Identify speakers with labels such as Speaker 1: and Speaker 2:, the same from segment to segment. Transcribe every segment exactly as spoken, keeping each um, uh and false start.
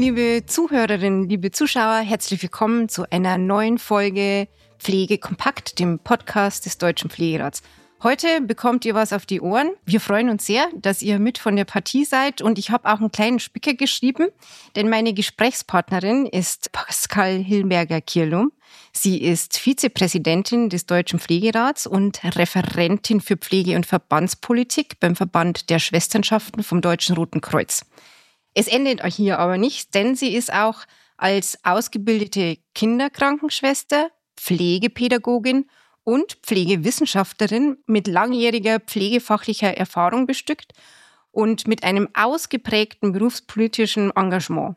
Speaker 1: Liebe Zuhörerinnen, liebe Zuschauer, herzlich willkommen zu einer neuen Folge Pflege kompakt, dem Podcast des Deutschen Pflegerats. Heute bekommt ihr was auf die Ohren. Wir freuen uns sehr, dass ihr mit von der Partie seid und ich habe auch einen kleinen Spicker geschrieben, denn meine Gesprächspartnerin ist Pascal Hillenberger-Kierlum. Sie ist Vizepräsidentin des Deutschen Pflegerats und Referentin für Pflege- und Verbandspolitik beim Verband der Schwesternschaften vom Deutschen Roten Kreuz. Es endet hier aber nicht, denn sie ist auch als ausgebildete Kinderkrankenschwester, Pflegepädagogin und Pflegewissenschaftlerin mit langjähriger pflegefachlicher Erfahrung bestückt und mit einem ausgeprägten berufspolitischen Engagement.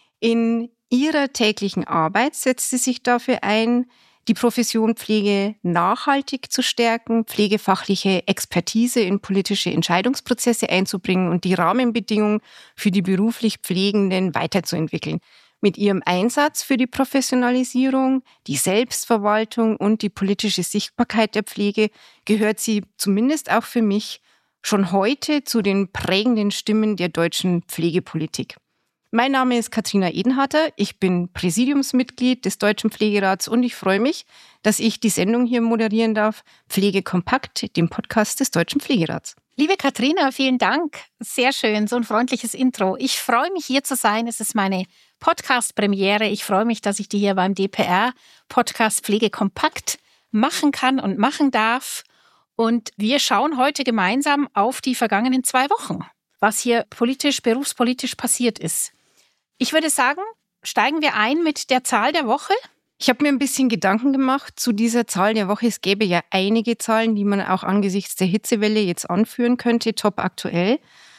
Speaker 1: In ihrer täglichen Arbeit setzt sie sich dafür ein, die Profession Pflege nachhaltig zu stärken, pflegefachliche Expertise in politische Entscheidungsprozesse einzubringen und die Rahmenbedingungen für die beruflich Pflegenden weiterzuentwickeln. Mit ihrem Einsatz für die Professionalisierung, die Selbstverwaltung und die politische Sichtbarkeit der Pflege gehört sie zumindest auch für mich schon heute zu den prägenden Stimmen der deutschen Pflegepolitik. Mein Name ist Katharina Edenharter, ich bin Präsidiumsmitglied des Deutschen Pflegerats und ich freue mich, dass ich die Sendung hier moderieren darf, Pflege kompakt, dem Podcast des Deutschen Pflegerats.
Speaker 2: Liebe Katharina, vielen Dank. Sehr schön, so ein freundliches Intro. Ich freue mich, hier zu sein. Es ist meine Podcast-Premiere. Ich freue mich, dass ich die hier beim D P R-Podcast Pflege kompakt machen kann und machen darf. Und wir schauen heute gemeinsam auf die vergangenen zwei Wochen, was hier politisch, berufspolitisch passiert ist. Ich würde sagen, steigen wir ein mit der Zahl der Woche.
Speaker 1: Ich habe mir ein bisschen Gedanken gemacht zu dieser Zahl der Woche. Es gäbe ja einige Zahlen, die man auch angesichts der Hitzewelle jetzt anführen könnte, top aktuell.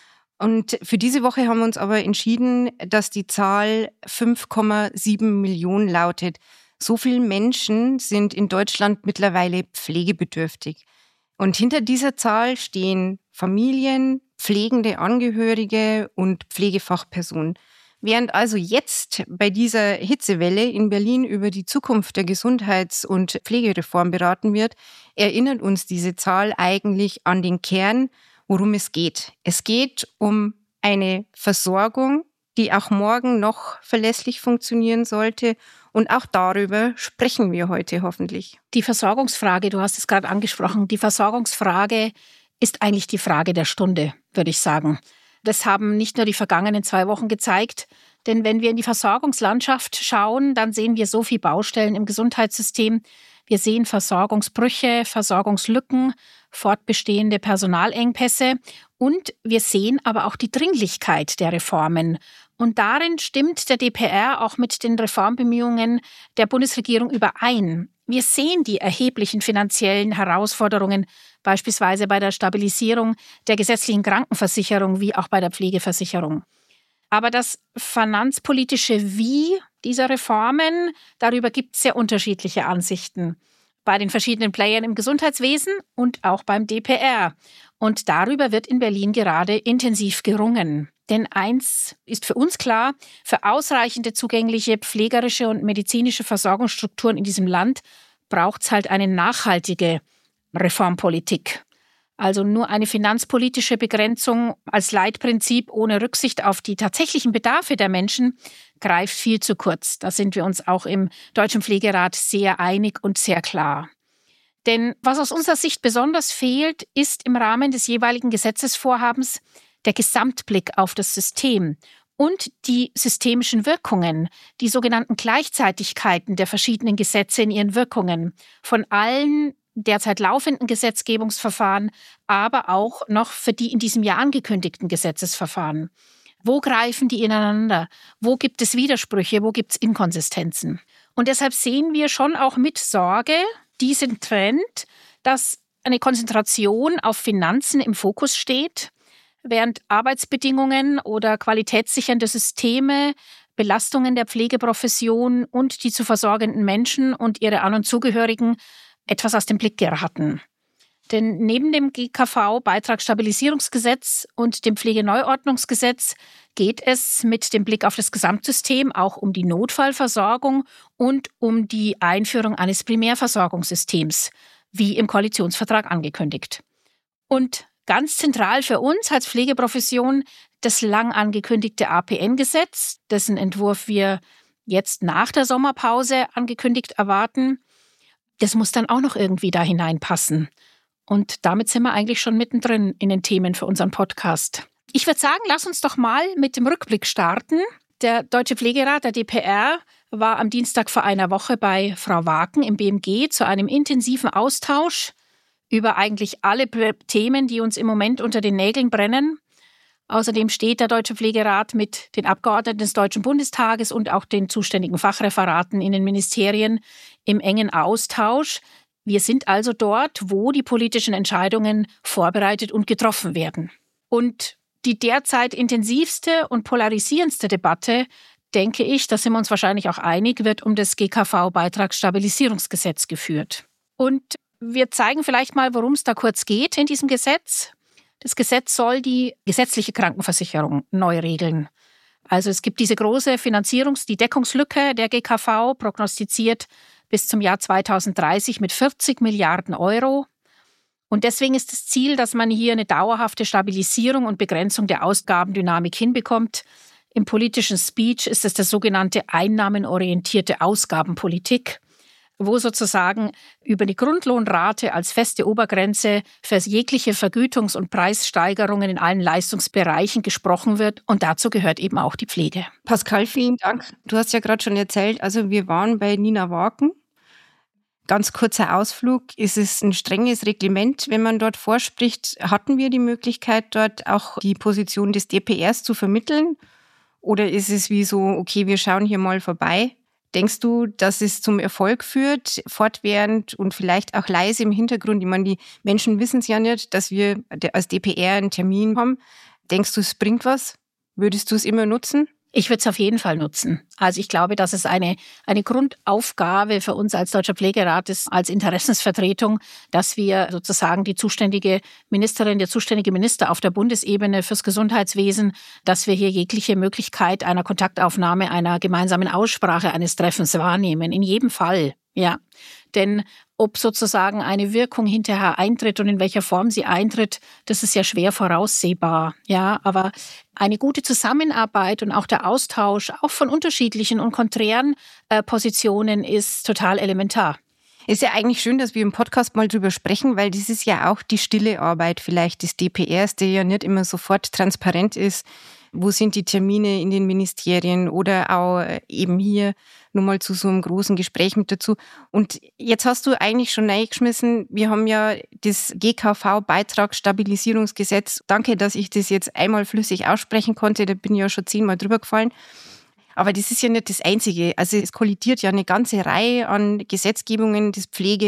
Speaker 1: Und für diese Woche haben wir uns aber entschieden, dass die Zahl fünf Komma sieben Millionen lautet. So viele Menschen sind in Deutschland mittlerweile pflegebedürftig. Und hinter dieser Zahl stehen Familien, pflegende Angehörige und Pflegefachpersonen. Während also jetzt bei dieser Hitzewelle in Berlin über die Zukunft der Gesundheits- und Pflegereform beraten wird, erinnert uns diese Zahl eigentlich an den Kern, worum es geht. Es geht um eine Versorgung, die auch morgen noch verlässlich funktionieren sollte. Und auch darüber sprechen wir heute hoffentlich.
Speaker 2: Die Versorgungsfrage, du hast es gerade angesprochen, die Versorgungsfrage ist eigentlich die Frage der Stunde, würde ich sagen. Das haben nicht nur die vergangenen zwei Wochen gezeigt, denn wenn wir in die Versorgungslandschaft schauen, dann sehen wir so viele Baustellen im Gesundheitssystem. Wir sehen Versorgungsbrüche, Versorgungslücken, fortbestehende Personalengpässe und wir sehen aber auch die Dringlichkeit der Reformen. Und darin stimmt der D P R auch mit den Reformbemühungen der Bundesregierung überein. Wir sehen die erheblichen finanziellen Herausforderungen, beispielsweise bei der Stabilisierung der gesetzlichen Krankenversicherung wie auch bei der Pflegeversicherung. Aber das finanzpolitische Wie dieser Reformen, darüber gibt es sehr unterschiedliche Ansichten bei den verschiedenen Playern im Gesundheitswesen und auch beim D P R. Und darüber wird in Berlin gerade intensiv gerungen. Denn eins ist für uns klar, für ausreichende zugängliche pflegerische und medizinische Versorgungsstrukturen in diesem Land braucht es halt eine nachhaltige Reformpolitik. Also nur eine finanzpolitische Begrenzung als Leitprinzip ohne Rücksicht auf die tatsächlichen Bedarfe der Menschen greift viel zu kurz. Da sind wir uns auch im Deutschen Pflegerat sehr einig und sehr klar. Denn was aus unserer Sicht besonders fehlt, ist im Rahmen des jeweiligen Gesetzesvorhabens der Gesamtblick auf das System und die systemischen Wirkungen, die sogenannten Gleichzeitigkeiten der verschiedenen Gesetze in ihren Wirkungen von allen derzeit laufenden Gesetzgebungsverfahren, aber auch noch für die in diesem Jahr angekündigten Gesetzesverfahren. Wo greifen die ineinander? Wo gibt es Widersprüche? Wo gibt es Inkonsistenzen? Und deshalb sehen wir schon auch mit Sorge diesen Trend, dass eine Konzentration auf Finanzen im Fokus steht, während Arbeitsbedingungen oder qualitätssichernde Systeme, Belastungen der Pflegeprofession und die zu versorgenden Menschen und ihre An- und Zugehörigen etwas aus dem Blick geraten. Denn neben dem G K V-Beitragsstabilisierungsgesetz und dem Pflegeneuordnungsgesetz geht es mit dem Blick auf das Gesamtsystem auch um die Notfallversorgung und um die Einführung eines Primärversorgungssystems, wie im Koalitionsvertrag angekündigt. Und ganz zentral für uns als Pflegeprofession das lang angekündigte A P N-Gesetz, dessen Entwurf wir jetzt nach der Sommerpause angekündigt erwarten. Das muss dann auch noch irgendwie da hineinpassen. Und damit sind wir eigentlich schon mittendrin in den Themen für unseren Podcast. Ich würde sagen, lass uns doch mal mit dem Rückblick starten. Der Deutsche Pflegerat, der D P R, war am Dienstag vor einer Woche bei Frau Waken im B M G zu einem intensiven Austausch über eigentlich alle Themen, die uns im Moment unter den Nägeln brennen. Außerdem steht der Deutsche Pflegerat mit den Abgeordneten des Deutschen Bundestages und auch den zuständigen Fachreferaten in den Ministerien im engen Austausch. Wir sind also dort, wo die politischen Entscheidungen vorbereitet und getroffen werden. Und die derzeit intensivste und polarisierendste Debatte, denke ich, da sind wir uns wahrscheinlich auch einig, wird um das G K V-Beitragsstabilisierungsgesetz geführt. Und wir zeigen vielleicht mal, worum es da kurz geht in diesem Gesetz. Das Gesetz soll die gesetzliche Krankenversicherung neu regeln. Also es gibt diese große Finanzierungs-, die Deckungslücke der G K V, prognostiziert bis zum Jahr zweitausenddreißig mit vierzig Milliarden Euro. Und deswegen ist das Ziel, dass man hier eine dauerhafte Stabilisierung und Begrenzung der Ausgabendynamik hinbekommt. Im politischen Speech ist es das sogenannte einnahmenorientierte Ausgabenpolitik, wo sozusagen über die Grundlohnrate als feste Obergrenze für jegliche Vergütungs- und Preissteigerungen in allen Leistungsbereichen gesprochen wird. Und dazu gehört eben auch die Pflege.
Speaker 1: Pascal, vielen Dank. Du hast ja gerade schon erzählt, also wir waren bei Nina Waken. Ganz kurzer Ausflug. Ist es ein strenges Reglement, wenn man dort vorspricht? Hatten wir die Möglichkeit, dort auch die Position des D P Rs zu vermitteln? Oder ist es wie so, okay, wir schauen hier mal vorbei? Denkst du, dass es zum Erfolg führt, fortwährend und vielleicht auch leise im Hintergrund? Ich meine, die Menschen wissen es ja nicht, dass wir als D P R einen Termin haben. Denkst du, es bringt was? Würdest du es immer nutzen?
Speaker 2: Ich würde es auf jeden Fall nutzen. Also ich glaube, dass es eine, eine Grundaufgabe für uns als Deutscher Pflegerat ist, als Interessensvertretung, dass wir sozusagen die zuständige Ministerin, der zuständige Minister auf der Bundesebene fürs Gesundheitswesen, dass wir hier jegliche Möglichkeit einer Kontaktaufnahme, einer gemeinsamen Aussprache, eines Treffens wahrnehmen. In jedem Fall, ja. Denn ob sozusagen eine Wirkung hinterher eintritt und in welcher Form sie eintritt, das ist ja schwer voraussehbar. Ja, aber eine gute Zusammenarbeit und auch der Austausch auch von unterschiedlichen und konträren äh, Positionen ist total elementar.
Speaker 1: Ist ja eigentlich schön, dass wir im Podcast mal drüber sprechen, weil das ist ja auch die stille Arbeit vielleicht des D P Rs, der ja nicht immer sofort transparent ist. Wo sind die Termine in den Ministerien oder auch eben hier nochmal zu so einem großen Gespräch mit dazu. Und jetzt hast du eigentlich schon reingeschmissen, wir haben ja das G K V-Beitragsstabilisierungsgesetz. Danke, dass ich das jetzt einmal flüssig aussprechen konnte, da bin ich ja schon zehnmal drüber gefallen. Aber das ist ja nicht das Einzige. Also es kollidiert ja eine ganze Reihe an Gesetzgebungen, das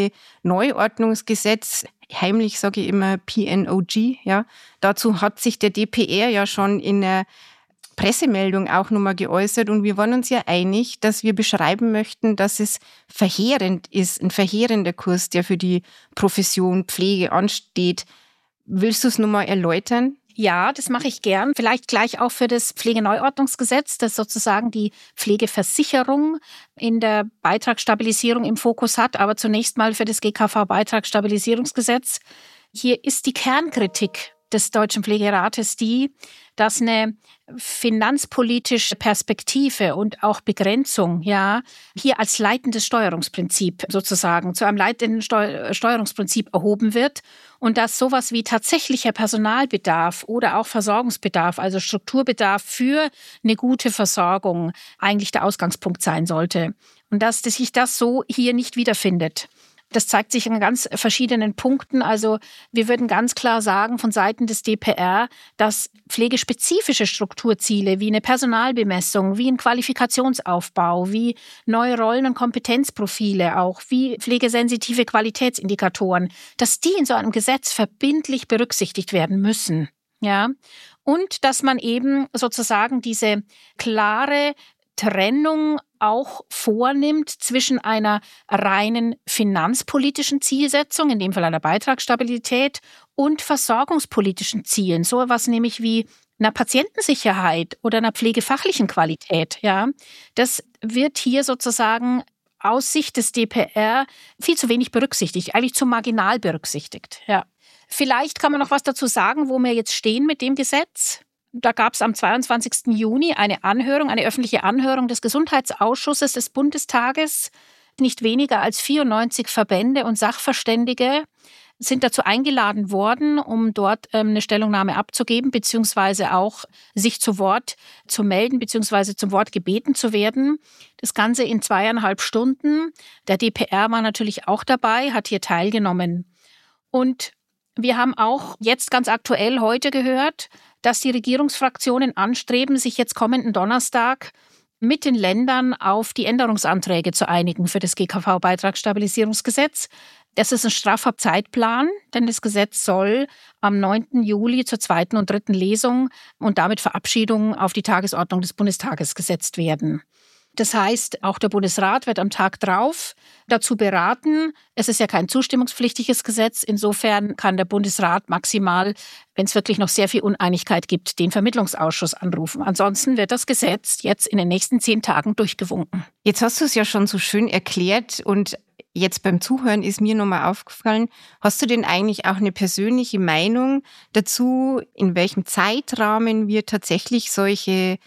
Speaker 1: Pflegeneuordnungsgesetz, heimlich sage ich immer P N O G. Ja. Dazu hat sich der D P R ja schon in der Pressemeldung auch nochmal geäußert und wir waren uns ja einig, dass wir beschreiben möchten, dass es verheerend ist, ein verheerender Kurs, der für die Profession Pflege ansteht. Willst du es nochmal erläutern?
Speaker 2: Ja, das mache ich gern. Vielleicht gleich auch für das Pflegeneuordnungsgesetz, das sozusagen die Pflegeversicherung in der Beitragsstabilisierung im Fokus hat. Aber zunächst mal für das G K V-Beitragsstabilisierungsgesetz. Hier ist die Kernkritik des Deutschen Pflegerates die, dass eine finanzpolitische Perspektive und auch Begrenzung ja hier als leitendes Steuerungsprinzip sozusagen zu einem leitenden Steu- Steuerungsprinzip erhoben wird und dass sowas wie tatsächlicher Personalbedarf oder auch Versorgungsbedarf, also Strukturbedarf für eine gute Versorgung eigentlich der Ausgangspunkt sein sollte und dass sich das so hier nicht wiederfindet. Das zeigt sich in ganz verschiedenen Punkten. Also wir würden ganz klar sagen von Seiten des D P R, dass pflegespezifische Strukturziele wie eine Personalbemessung, wie ein Qualifikationsaufbau, wie neue Rollen- und Kompetenzprofile, auch wie pflegesensitive Qualitätsindikatoren, dass die in so einem Gesetz verbindlich berücksichtigt werden müssen. Ja? Und dass man eben sozusagen diese klare Trennung auch vornimmt zwischen einer reinen finanzpolitischen Zielsetzung, in dem Fall einer Beitragsstabilität, und versorgungspolitischen Zielen, so etwas nämlich wie einer Patientensicherheit oder einer pflegefachlichen Qualität. Ja, das wird hier sozusagen aus Sicht des D P R viel zu wenig berücksichtigt, eigentlich zu marginal berücksichtigt. Ja. Vielleicht kann man noch was dazu sagen, wo wir jetzt stehen mit dem Gesetz. da gab es am zweiundzwanzigsten Juni eine Anhörung, eine öffentliche Anhörung des Gesundheitsausschusses des Bundestages. Nicht weniger als vierundneunzig Verbände und Sachverständige sind dazu eingeladen worden, um dort ähm, eine Stellungnahme abzugeben, beziehungsweise auch sich zu Wort zu melden, beziehungsweise zum Wort gebeten zu werden. Das Ganze in zweieinhalb Stunden. Der D P R war natürlich auch dabei, hat hier teilgenommen. Und wir haben auch jetzt ganz aktuell heute gehört, dass die Regierungsfraktionen anstreben, sich jetzt kommenden Donnerstag mit den Ländern auf die Änderungsanträge zu einigen für das G K V-Beitragsstabilisierungsgesetz. Das ist ein straffer Zeitplan, denn das Gesetz soll am neunten Juli zur zweiten und dritten Lesung und damit Verabschiedung auf die Tagesordnung des Bundestages gesetzt werden. Das heißt, auch der Bundesrat wird am Tag drauf dazu beraten. Es ist ja kein zustimmungspflichtiges Gesetz. Insofern kann der Bundesrat maximal, wenn es wirklich noch sehr viel Uneinigkeit gibt, den Vermittlungsausschuss anrufen. Ansonsten wird das Gesetz jetzt in den nächsten zehn Tagen durchgewunken.
Speaker 1: Jetzt hast du es ja schon so schön erklärt und jetzt beim Zuhören ist mir nochmal aufgefallen, hast du denn eigentlich auch eine persönliche Meinung dazu, in welchem Zeitrahmen wir tatsächlich solche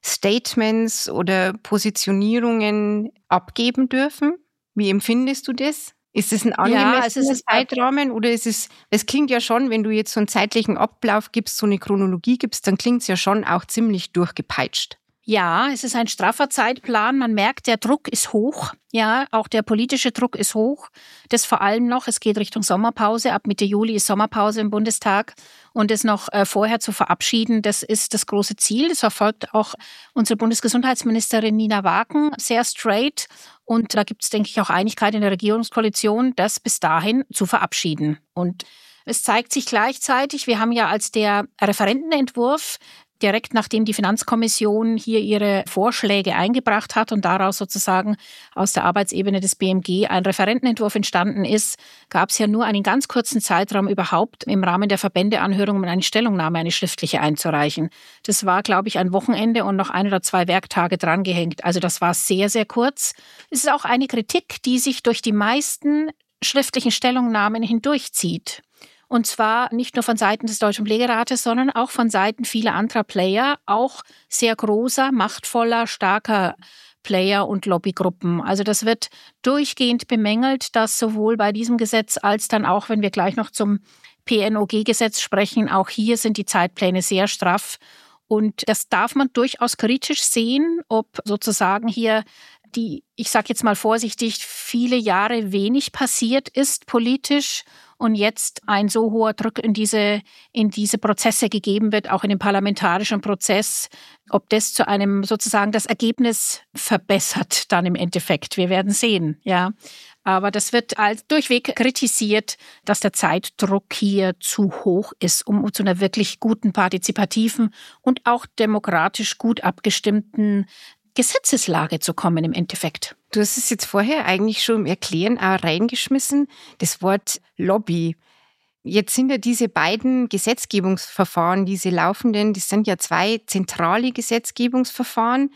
Speaker 1: Statements oder Positionierungen abgeben dürfen? Wie empfindest du das? Ist es ein angemessener ja, Zeitrahmen oder ist es, es klingt ja schon, wenn du jetzt so einen zeitlichen Ablauf gibst, so eine Chronologie gibst, dann klingt es ja schon auch ziemlich durchgepeitscht.
Speaker 2: Ja, es ist ein straffer Zeitplan. Man merkt, der Druck ist hoch. Ja, auch der politische Druck ist hoch. Das vor allem noch, es geht Richtung Sommerpause. Ab Mitte Juli ist Sommerpause im Bundestag. Und es noch äh, vorher zu verabschieden, das ist das große Ziel. Das verfolgt auch unsere Bundesgesundheitsministerin Nina Waken sehr straight. Und da gibt es, denke ich, auch Einigkeit in der Regierungskoalition, das bis dahin zu verabschieden. Und es zeigt sich gleichzeitig, wir haben ja als der Referentenentwurf direkt nachdem die Finanzkommission hier ihre Vorschläge eingebracht hat und daraus sozusagen aus der Arbeitsebene des B M G ein Referentenentwurf entstanden ist, gab es ja nur einen ganz kurzen Zeitraum überhaupt im Rahmen der Verbändeanhörung, um eine Stellungnahme, eine schriftliche einzureichen. Das war, glaube ich, ein Wochenende und noch ein oder zwei Werktage drangehängt. Also das war sehr, sehr kurz. Es ist auch eine Kritik, die sich durch die meisten schriftlichen Stellungnahmen hindurchzieht. Und zwar nicht nur von Seiten des Deutschen Pflegerates, sondern auch von Seiten vieler anderer Player, auch sehr großer, machtvoller, starker Player und Lobbygruppen. Also das wird durchgehend bemängelt, dass sowohl bei diesem Gesetz als dann auch, wenn wir gleich noch zum P N O G-Gesetz sprechen, auch hier sind die Zeitpläne sehr straff. Und das darf man durchaus kritisch sehen, ob sozusagen hier die, ich sage jetzt mal vorsichtig, viele Jahre wenig passiert ist politisch und jetzt ein so hoher Druck in diese, in diese Prozesse gegeben wird, auch in dem parlamentarischen Prozess, ob das zu einem sozusagen das Ergebnis verbessert dann im Endeffekt. Wir werden sehen, ja. Aber das wird als durchweg kritisiert, dass der Zeitdruck hier zu hoch ist, um zu einer wirklich guten, partizipativen und auch demokratisch gut abgestimmten Gesetzeslage zu kommen im Endeffekt.
Speaker 1: Du hast es jetzt vorher eigentlich schon im Erklären auch reingeschmissen, das Wort Lobby. Jetzt sind ja diese beiden Gesetzgebungsverfahren, diese laufenden, das sind ja zwei zentrale Gesetzgebungsverfahren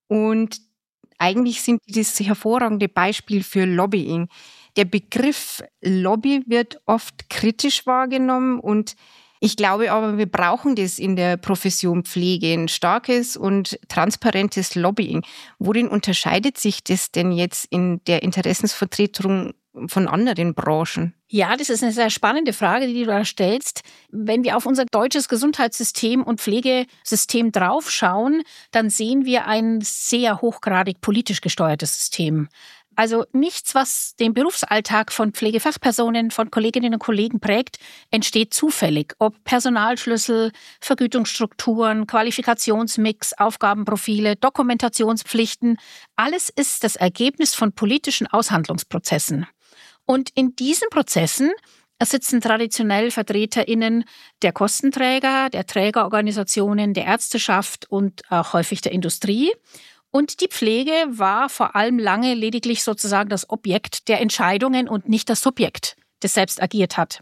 Speaker 1: und eigentlich sind die das hervorragende Beispiel für Lobbying. Der Begriff Lobby wird oft kritisch wahrgenommen und ich glaube aber, wir brauchen das in der Profession Pflege, ein starkes und transparentes Lobbying. Worin unterscheidet sich das denn jetzt in der Interessensvertretung von anderen Branchen?
Speaker 2: Ja, das ist eine sehr spannende Frage, die du da stellst. Wenn wir auf unser deutsches Gesundheitssystem und Pflegesystem draufschauen, dann sehen wir ein sehr hochgradig politisch gesteuertes System. Also nichts, was den Berufsalltag von Pflegefachpersonen, von Kolleginnen und Kollegen prägt, entsteht zufällig. Ob Personalschlüssel, Vergütungsstrukturen, Qualifikationsmix, Aufgabenprofile, Dokumentationspflichten, alles ist das Ergebnis von politischen Aushandlungsprozessen. Und in diesen Prozessen sitzen traditionell VertreterInnen der Kostenträger, der Trägerorganisationen, der Ärzteschaft und auch häufig der Industrie. Und die Pflege war vor allem lange lediglich sozusagen das Objekt der Entscheidungen und nicht das Subjekt, das selbst agiert hat.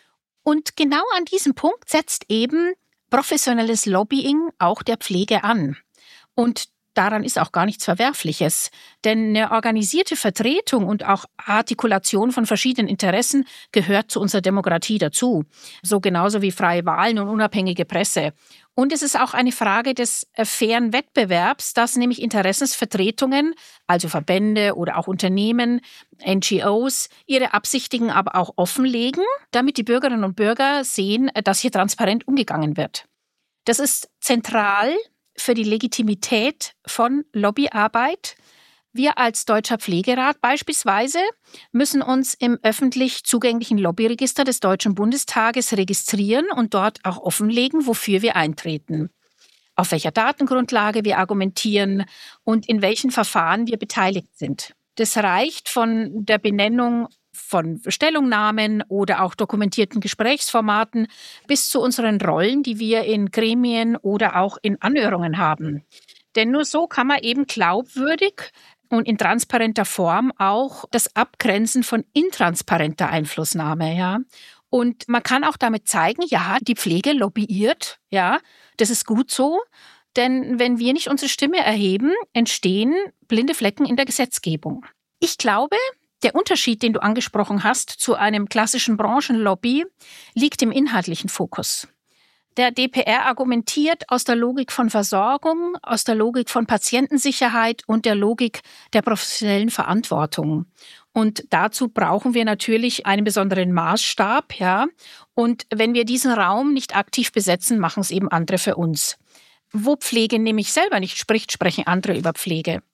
Speaker 2: Und genau an diesem Punkt setzt eben professionelles Lobbying auch der Pflege an. Und daran ist auch gar nichts Verwerfliches. Denn eine organisierte Vertretung und auch Artikulation von verschiedenen Interessen gehört zu unserer Demokratie dazu. So genauso wie freie Wahlen und unabhängige Presse. Und es ist auch eine Frage des äh, fairen Wettbewerbs, dass nämlich Interessensvertretungen, also Verbände oder auch Unternehmen, N G Os, ihre Absichtigen aber auch offenlegen, damit die Bürgerinnen und Bürger sehen, äh, dass hier transparent umgegangen wird. Das ist zentral für die Legitimität von Lobbyarbeit. Wir als Deutscher Pflegerat beispielsweise müssen uns im öffentlich zugänglichen Lobbyregister des Deutschen Bundestages registrieren und dort auch offenlegen, wofür wir eintreten, auf welcher Datengrundlage wir argumentieren und in welchen Verfahren wir beteiligt sind. Das reicht von der Benennung von Stellungnahmen oder auch dokumentierten Gesprächsformaten bis zu unseren Rollen, die wir in Gremien oder auch in Anhörungen haben. Denn nur so kann man eben glaubwürdig und in transparenter Form auch das Abgrenzen von intransparenter Einflussnahme, ja. Und man kann auch damit zeigen, ja, die Pflege lobbyiert, ja, das ist gut so. Denn wenn wir nicht unsere Stimme erheben, entstehen blinde Flecken in der Gesetzgebung. Ich glaube, der Unterschied, den du angesprochen hast, zu einem klassischen Branchenlobby, liegt im inhaltlichen Fokus. Der D P R argumentiert aus der Logik von Versorgung, aus der Logik von Patientensicherheit und der Logik der professionellen Verantwortung. Und dazu brauchen wir natürlich einen besonderen Maßstab, ja. Und wenn wir diesen Raum nicht aktiv besetzen, machen es eben andere für uns. Wo Pflege nämlich selber nicht spricht, sprechen andere über Pflege.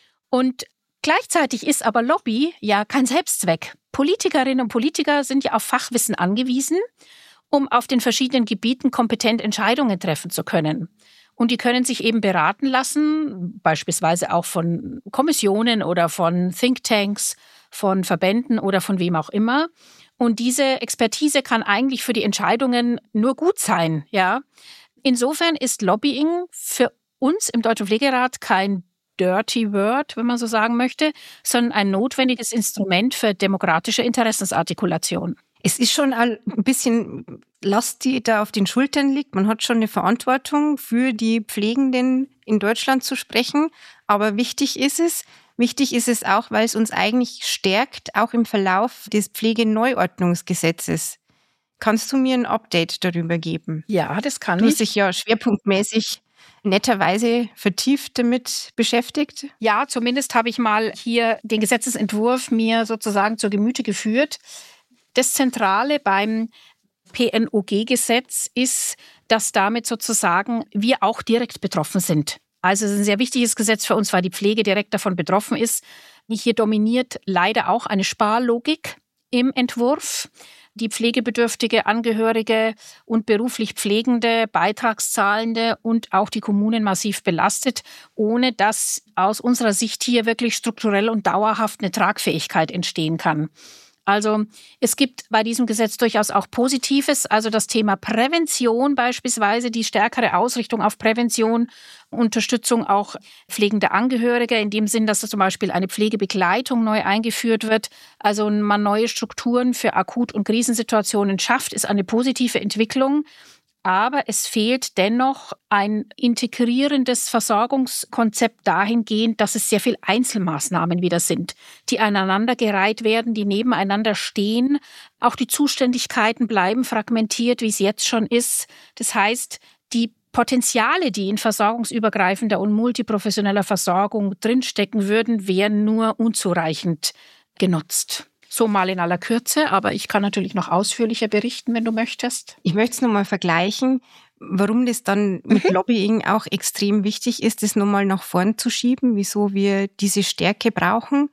Speaker 2: Und gleichzeitig ist aber Lobby ja kein Selbstzweck. Politikerinnen und Politiker sind ja auf Fachwissen angewiesen, um auf den verschiedenen Gebieten kompetent Entscheidungen treffen zu können. Und die können sich eben beraten lassen, beispielsweise auch von Kommissionen oder von Thinktanks, von Verbänden oder von wem auch immer. Und diese Expertise kann eigentlich für die Entscheidungen nur gut sein, ja. Insofern ist Lobbying für uns im Deutschen Pflegerat kein dirty word, wenn man so sagen möchte, sondern ein notwendiges Instrument für demokratische Interessensartikulation.
Speaker 1: Es ist schon ein bisschen Last, die da auf den Schultern liegt. Man hat schon eine Verantwortung, für die Pflegenden in Deutschland zu sprechen. Aber wichtig ist es, wichtig ist es auch, weil es uns eigentlich stärkt, auch im Verlauf des Pflegeneuordnungsgesetzes. Kannst du mir ein Update darüber geben?
Speaker 2: Ja, das kann
Speaker 1: ich. Du
Speaker 2: ich.
Speaker 1: hast dich ja schwerpunktmäßig netterweise vertieft damit beschäftigt.
Speaker 2: Ja, zumindest habe ich mal hier den Gesetzesentwurf mir sozusagen zur Gemüte geführt. Das Zentrale beim P N O G-Gesetz ist, dass damit sozusagen wir auch direkt betroffen sind. Also es ist ein sehr wichtiges Gesetz für uns, weil die Pflege direkt davon betroffen ist. Hier dominiert leider auch eine Sparlogik im Entwurf. Die pflegebedürftige Angehörige und beruflich Pflegende, Beitragszahlende und auch die Kommunen massiv belastet, ohne dass aus unserer Sicht hier wirklich strukturell und dauerhaft eine Tragfähigkeit entstehen kann. Also es gibt bei diesem Gesetz durchaus auch Positives, also das Thema Prävention beispielsweise, die stärkere Ausrichtung auf Prävention, Unterstützung auch pflegender Angehörige, in dem Sinn, dass zum Beispiel eine Pflegebegleitung neu eingeführt wird, also man neue Strukturen für Akut- und Krisensituationen schafft, ist eine positive Entwicklung. Aber es fehlt dennoch ein integrierendes Versorgungskonzept dahingehend, dass es sehr viel Einzelmaßnahmen wieder sind, die aneinandergereiht werden, die nebeneinander stehen. Auch die Zuständigkeiten bleiben fragmentiert, wie es jetzt schon ist. Das heißt, die Potenziale, die in versorgungsübergreifender und multiprofessioneller Versorgung drinstecken würden, wären nur unzureichend genutzt. So mal in aller Kürze, aber ich kann natürlich noch ausführlicher berichten, wenn du möchtest.
Speaker 1: Ich möchte es nochmal vergleichen, warum das dann mit mhm. Lobbying auch extrem wichtig ist, das nochmal nach vorn zu schieben, wieso wir diese Stärke brauchen.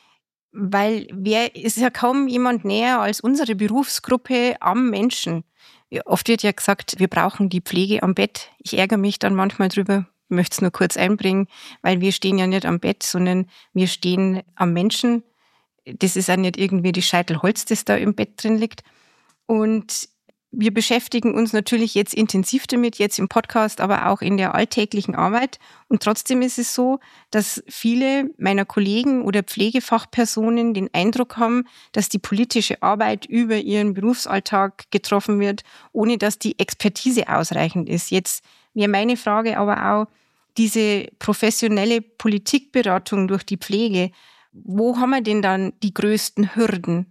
Speaker 1: Weil wer ist ja kaum jemand näher als unsere Berufsgruppe am Menschen. Oft wird ja gesagt, wir brauchen die Pflege am Bett. Ich ärgere mich dann manchmal drüber, möchte es nur kurz einbringen, weil wir stehen ja nicht am Bett, sondern wir stehen am Menschen. Das ist auch nicht irgendwie die Scheitel Holz, das da im Bett drin liegt. Und wir beschäftigen uns natürlich jetzt intensiv damit, jetzt im Podcast, aber auch in der alltäglichen Arbeit. Und trotzdem ist es so, dass viele meiner Kollegen oder Pflegefachpersonen den Eindruck haben, dass die politische Arbeit über ihren Berufsalltag getroffen wird, ohne dass die Expertise ausreichend ist. Jetzt wäre meine Frage aber auch, diese professionelle Politikberatung durch die Pflege, wo haben wir denn dann die größten Hürden?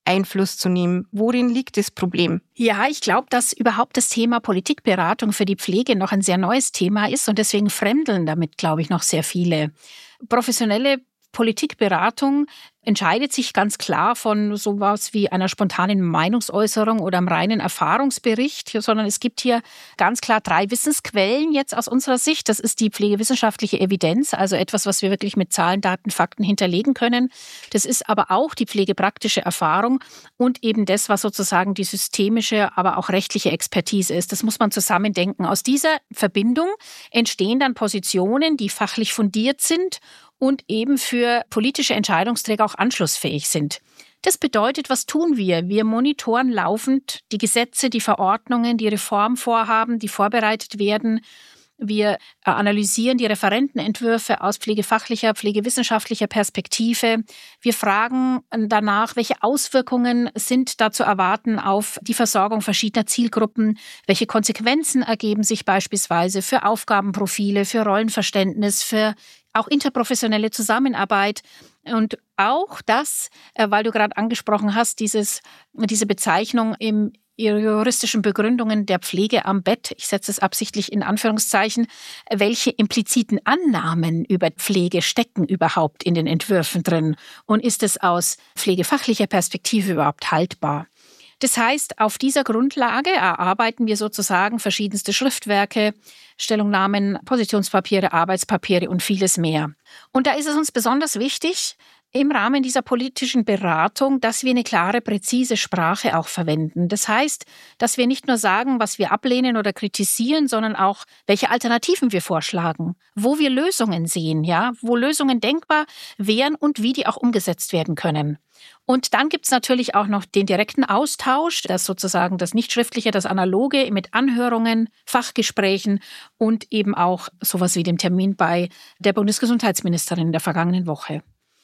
Speaker 1: Einfluss zu nehmen? Worin liegt das Problem?
Speaker 2: Ja, ich glaube, dass überhaupt das Thema Politikberatung für die Pflege noch ein sehr neues Thema ist und deswegen fremdeln damit, glaube ich, noch sehr viele. Professionelle Politikberatung entscheidet sich ganz klar von sowas wie einer spontanen Meinungsäußerung oder einem reinen Erfahrungsbericht, sondern es gibt hier ganz klar drei Wissensquellen jetzt aus unserer Sicht. Das ist die pflegewissenschaftliche Evidenz, also etwas, was wir wirklich mit Zahlen, Daten, Fakten hinterlegen können. Das ist aber auch die pflegepraktische Erfahrung und eben das, was sozusagen die systemische, aber auch rechtliche Expertise ist. Das muss man zusammendenken. Aus dieser Verbindung entstehen dann Positionen, die fachlich fundiert sind und eben für politische Entscheidungsträger auch anschlussfähig sind. Das bedeutet, was tun wir? Wir monitoren laufend die Gesetze, die Verordnungen, die Reformvorhaben, die vorbereitet werden. Wir analysieren die Referentenentwürfe aus pflegefachlicher, pflegewissenschaftlicher Perspektive. Wir fragen danach, welche Auswirkungen sind da zu erwarten auf die Versorgung verschiedener Zielgruppen, welche Konsequenzen ergeben sich beispielsweise für Aufgabenprofile, für Rollenverständnis, für auch interprofessionelle Zusammenarbeit und auch das, weil du gerade angesprochen hast, dieses, diese Bezeichnung im juristischen Begründungen der Pflege am Bett, ich setze es absichtlich in Anführungszeichen, welche impliziten Annahmen über Pflege stecken überhaupt in den Entwürfen drin und ist es aus pflegefachlicher Perspektive überhaupt haltbar? Das heißt, auf dieser Grundlage erarbeiten wir sozusagen verschiedenste Schriftwerke, Stellungnahmen, Positionspapiere, Arbeitspapiere und vieles mehr. Und da ist es uns besonders wichtig, im Rahmen dieser politischen Beratung, dass wir eine klare, präzise Sprache auch verwenden. Das heißt, dass wir nicht nur sagen, was wir ablehnen oder kritisieren, sondern auch, welche Alternativen wir vorschlagen, wo wir Lösungen sehen, ja, wo Lösungen denkbar wären und wie die auch umgesetzt werden können. Und dann gibt es natürlich auch noch den direkten Austausch, das sozusagen das Nichtschriftliche, das Analoge mit Anhörungen, Fachgesprächen und eben auch sowas wie dem Termin bei der Bundesgesundheitsministerin in der vergangenen Woche.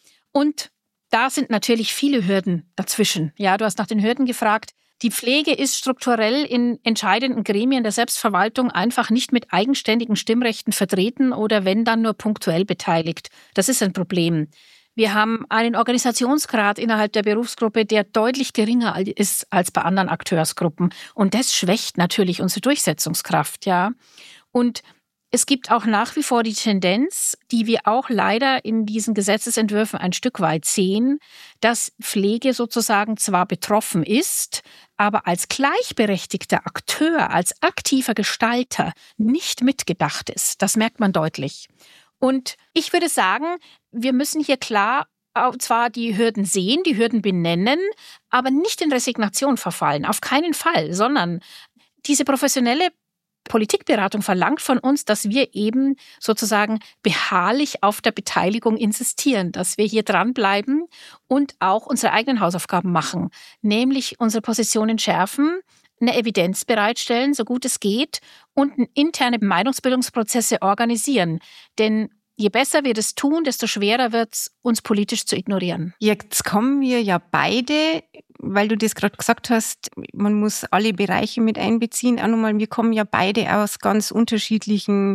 Speaker 2: Und da sind natürlich viele Hürden dazwischen. Ja, du hast nach den Hürden gefragt. Die Pflege ist strukturell in entscheidenden Gremien der Selbstverwaltung einfach nicht mit eigenständigen Stimmrechten vertreten oder wenn dann nur punktuell beteiligt. Das ist ein Problem. Wir haben einen Organisationsgrad innerhalb der Berufsgruppe, der deutlich geringer ist als bei anderen Akteursgruppen. Und das schwächt natürlich unsere Durchsetzungskraft, ja. Und es gibt auch nach wie vor die Tendenz, die wir auch leider in diesen Gesetzesentwürfen ein Stück weit sehen, dass Pflege sozusagen zwar betroffen ist, aber als gleichberechtigter Akteur, als aktiver Gestalter nicht mitgedacht ist. Das merkt man deutlich. Und ich würde sagen, wir müssen hier klar zwar die Hürden sehen, die Hürden benennen, aber nicht in Resignation verfallen, auf keinen Fall, sondern diese professionelle Politikberatung verlangt von uns, dass wir eben sozusagen beharrlich auf der Beteiligung insistieren, dass wir hier dranbleiben und auch unsere eigenen Hausaufgaben machen, nämlich unsere Positionen schärfen, eine Evidenz bereitstellen, so gut es geht, und interne Meinungsbildungsprozesse organisieren. Denn je besser wir das tun, desto schwerer wird es, uns politisch zu ignorieren.
Speaker 1: Jetzt kommen wir ja beide, weil du das gerade gesagt hast, man muss alle Bereiche mit einbeziehen. Auch nochmal, wir kommen ja beide aus ganz unterschiedlichen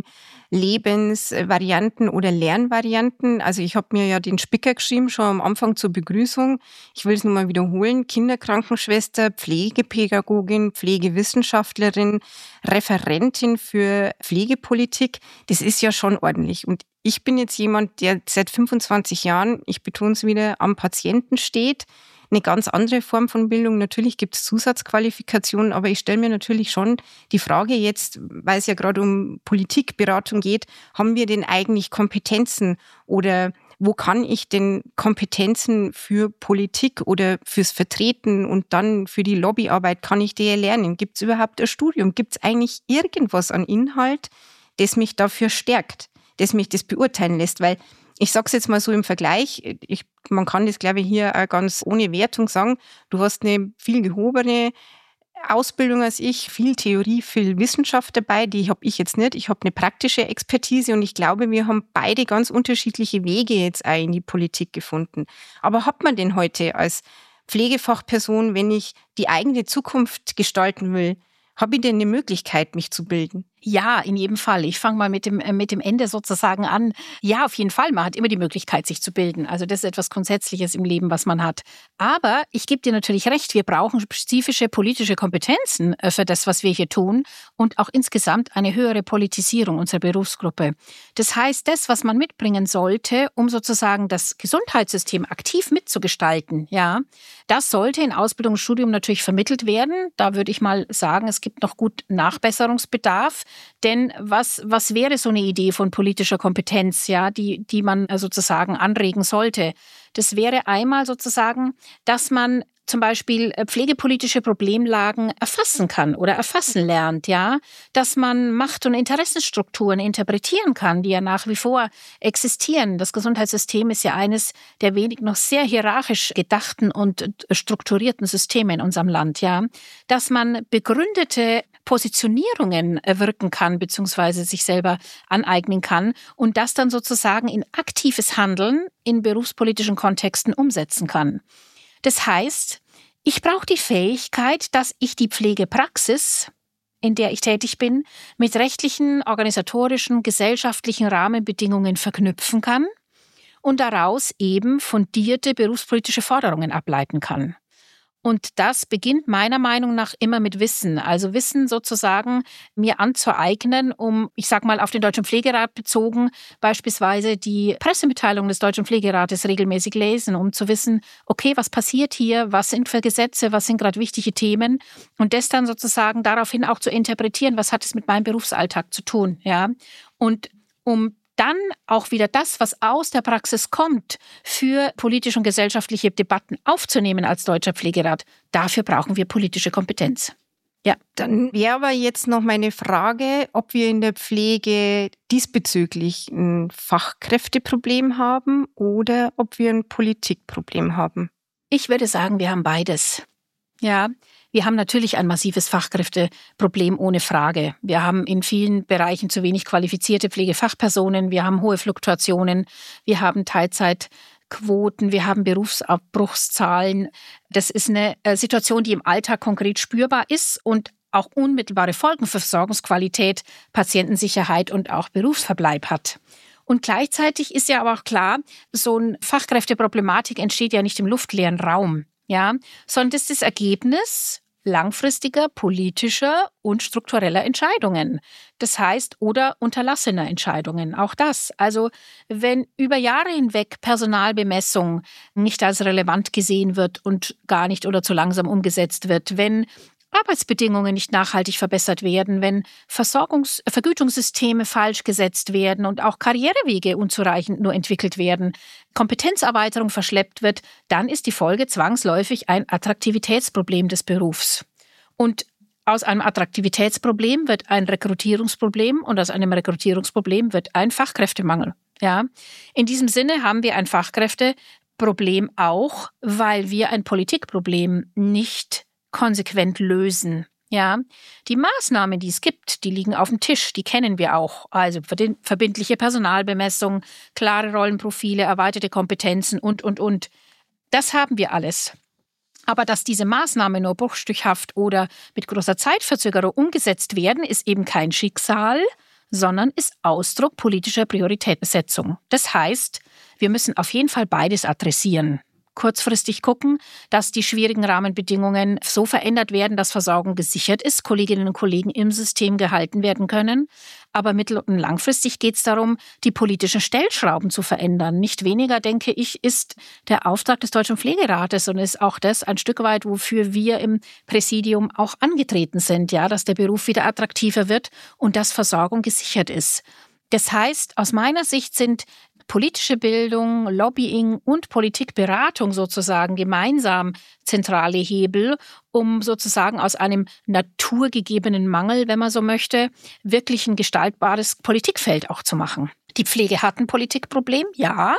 Speaker 1: Lebensvarianten oder Lernvarianten. Also ich habe mir ja den Spicker geschrieben, schon am Anfang zur Begrüßung. Ich will es nochmal wiederholen. Kinderkrankenschwester, Pflegepädagogin, Pflegewissenschaftlerin, Referentin für Pflegepolitik. Das ist ja schon ordentlich. Und ich bin jetzt jemand, der seit fünfundzwanzig Jahren, ich betone es wieder, am Patienten steht. Eine ganz andere Form von Bildung. Natürlich gibt es Zusatzqualifikationen, aber ich stelle mir natürlich schon die Frage jetzt, weil es ja gerade um Politikberatung geht, haben wir denn eigentlich Kompetenzen oder wo kann ich denn Kompetenzen für Politik oder fürs Vertreten und dann für die Lobbyarbeit, kann ich die lernen? Gibt es überhaupt ein Studium? Gibt es eigentlich irgendwas an Inhalt, das mich dafür stärkt, das mich das beurteilen lässt? Weil ich sage es jetzt mal so im Vergleich, ich, man kann das, glaube ich, hier auch ganz ohne Wertung sagen, du hast eine viel gehobene Ausbildung als ich, viel Theorie, viel Wissenschaft dabei, die habe ich jetzt nicht. Ich habe eine praktische Expertise und ich glaube, wir haben beide ganz unterschiedliche Wege jetzt auch in die Politik gefunden. Aber hat man denn heute als Pflegefachperson, wenn ich die eigene Zukunft gestalten will, habe ich denn eine Möglichkeit, mich zu bilden?
Speaker 2: Ja, in jedem Fall. Ich fange mal mit dem, äh, mit dem Ende sozusagen an. Ja, auf jeden Fall. Man hat immer die Möglichkeit, sich zu bilden. Also das ist etwas Grundsätzliches im Leben, was man hat. Aber ich gebe dir natürlich recht, wir brauchen spezifische politische Kompetenzen äh, für das, was wir hier tun und auch insgesamt eine höhere Politisierung unserer Berufsgruppe. Das heißt, das, was man mitbringen sollte, um sozusagen das Gesundheitssystem aktiv mitzugestalten, ja, das sollte in Ausbildung und Studium natürlich vermittelt werden. Da würde ich mal sagen, es gibt noch gut Nachbesserungsbedarf. Denn was, was wäre so eine Idee von politischer Kompetenz, ja, die, die man sozusagen anregen sollte? Das wäre einmal sozusagen, dass man zum Beispiel pflegepolitische Problemlagen erfassen kann oder erfassen lernt, ja, dass man Macht- und Interessenstrukturen interpretieren kann, die ja nach wie vor existieren. Das Gesundheitssystem ist ja eines der wenig noch sehr hierarchisch gedachten und strukturierten Systeme in unserem Land, ja, dass man begründete Positionierungen wirken kann bzw. sich selber aneignen kann und das dann sozusagen in aktives Handeln in berufspolitischen Kontexten umsetzen kann. Das heißt, ich brauche die Fähigkeit, dass ich die Pflegepraxis, in der ich tätig bin, mit rechtlichen, organisatorischen, gesellschaftlichen Rahmenbedingungen verknüpfen kann und daraus eben fundierte berufspolitische Forderungen ableiten kann. Und das beginnt meiner Meinung nach immer mit Wissen. Also Wissen sozusagen mir anzueignen, um, ich sag mal, auf den Deutschen Pflegerat bezogen, beispielsweise die Pressemitteilung des Deutschen Pflegerates regelmäßig lesen, um zu wissen, okay, was passiert hier, was sind für Gesetze, was sind gerade wichtige Themen und das dann sozusagen daraufhin auch zu interpretieren, was hat es mit meinem Berufsalltag zu tun, ja. Und um dann auch wieder das, was aus der Praxis kommt, für politische und gesellschaftliche Debatten aufzunehmen als Deutscher Pflegerat. Dafür brauchen wir politische Kompetenz. Ja.
Speaker 1: Dann wäre aber jetzt noch meine Frage, ob wir in der Pflege diesbezüglich ein Fachkräfteproblem haben oder ob wir ein Politikproblem haben.
Speaker 2: Ich würde sagen, wir haben beides. Ja, wir haben natürlich ein massives Fachkräfteproblem, ohne Frage. Wir haben in vielen Bereichen zu wenig qualifizierte Pflegefachpersonen. Wir haben hohe Fluktuationen. Wir haben Teilzeitquoten. Wir haben Berufsabbruchszahlen. Das ist eine Situation, die im Alltag konkret spürbar ist und auch unmittelbare Folgen für Versorgungsqualität, Patientensicherheit und auch Berufsverbleib hat. Und gleichzeitig ist ja aber auch klar, so eine Fachkräfteproblematik entsteht ja nicht im luftleeren Raum. Ja, sondern das ist das Ergebnis langfristiger politischer und struktureller Entscheidungen. Das heißt, oder unterlassener Entscheidungen. Auch das. Also, wenn über Jahre hinweg Personalbemessung nicht als relevant gesehen wird und gar nicht oder zu langsam umgesetzt wird, wenn Arbeitsbedingungen nicht nachhaltig verbessert werden, wenn Versorgungs- Vergütungssysteme falsch gesetzt werden und auch Karrierewege unzureichend nur entwickelt werden, Kompetenzerweiterung verschleppt wird, dann ist die Folge zwangsläufig ein Attraktivitätsproblem des Berufs. Und aus einem Attraktivitätsproblem wird ein Rekrutierungsproblem und aus einem Rekrutierungsproblem wird ein Fachkräftemangel. Ja? In diesem Sinne haben wir ein Fachkräfteproblem auch, weil wir ein Politikproblem nicht konsequent lösen. Ja, die Maßnahmen, die es gibt, die liegen auf dem Tisch, die kennen wir auch. Also verbindliche Personalbemessung, klare Rollenprofile, erweiterte Kompetenzen und, und, und. Das haben wir alles. Aber dass diese Maßnahmen nur bruchstückhaft oder mit großer Zeitverzögerung umgesetzt werden, ist eben kein Schicksal, sondern ist Ausdruck politischer Prioritätensetzung. Das heißt, wir müssen auf jeden Fall beides adressieren. Kurzfristig gucken, dass die schwierigen Rahmenbedingungen so verändert werden, dass Versorgung gesichert ist, Kolleginnen und Kollegen im System gehalten werden können. Aber mittel- und langfristig geht es darum, die politischen Stellschrauben zu verändern. Nicht weniger, denke ich, ist der Auftrag des Deutschen Pflegerates und ist auch das ein Stück weit, wofür wir im Präsidium auch angetreten sind, ja, dass der Beruf wieder attraktiver wird und dass Versorgung gesichert ist. Das heißt, aus meiner Sicht sind politische Bildung, Lobbying und Politikberatung sozusagen gemeinsam zentrale Hebel, um sozusagen aus einem naturgegebenen Mangel, wenn man so möchte, wirklich ein gestaltbares Politikfeld auch zu machen. Die Pflege hat ein Politikproblem, ja.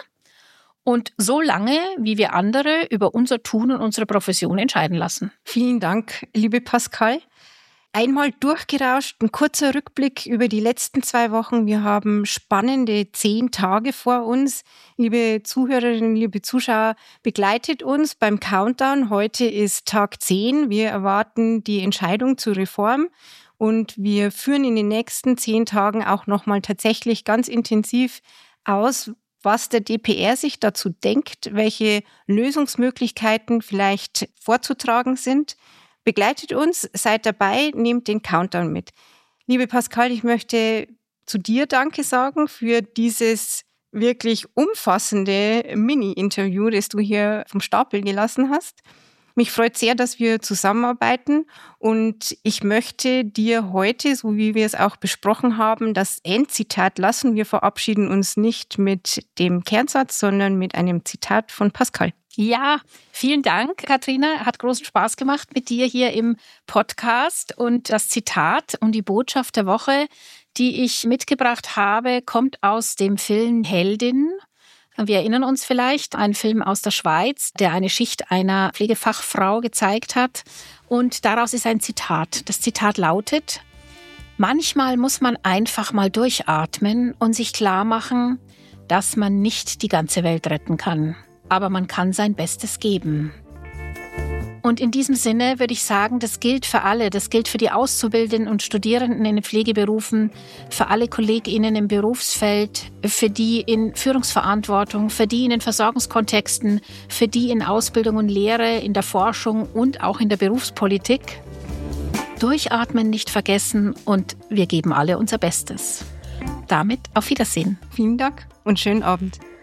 Speaker 2: Und so lange, wie wir andere über unser Tun und unsere Profession entscheiden lassen.
Speaker 1: Vielen Dank, liebe Pascal. Einmal durchgerauscht, ein kurzer Rückblick über die letzten zwei Wochen. Wir haben spannende zehn Tage vor uns. Liebe Zuhörerinnen, liebe Zuschauer, begleitet uns beim Countdown. Heute ist Tag zehn. Wir erwarten die Entscheidung zur Reform. Und wir führen in den nächsten zehn Tagen auch nochmal tatsächlich ganz intensiv aus, was der D P R sich dazu denkt, welche Lösungsmöglichkeiten vielleicht vorzutragen sind. Begleitet uns, seid dabei, nehmt den Countdown mit. Liebe Pascal, ich möchte zu dir Danke sagen für dieses wirklich umfassende Mini-Interview, das du hier vom Stapel gelassen hast. Mich freut sehr, dass wir zusammenarbeiten und ich möchte dir heute, so wie wir es auch besprochen haben, das Endzitat lassen. Wir verabschieden uns nicht mit dem Kernsatz, sondern mit einem Zitat von Pascal.
Speaker 2: Ja, vielen Dank, Katrina. Hat großen Spaß gemacht mit dir hier im Podcast. Und das Zitat und die Botschaft der Woche, die ich mitgebracht habe, kommt aus dem Film Heldin. Wir erinnern uns vielleicht, ein Film aus der Schweiz, der eine Schicht einer Pflegefachfrau gezeigt hat. Und daraus ist ein Zitat. Das Zitat lautet: Manchmal muss man einfach mal durchatmen und sich klar machen, dass man nicht die ganze Welt retten kann. Aber man kann sein Bestes geben. Und in diesem Sinne würde ich sagen, das gilt für alle. Das gilt für die Auszubildenden und Studierenden in den Pflegeberufen, für alle KollegInnen im Berufsfeld, für die in Führungsverantwortung, für die in den Versorgungskontexten, für die in Ausbildung und Lehre, in der Forschung und auch in der Berufspolitik. Durchatmen, nicht vergessen und wir geben alle unser Bestes. Damit auf Wiedersehen.
Speaker 1: Vielen Dank und schönen Abend.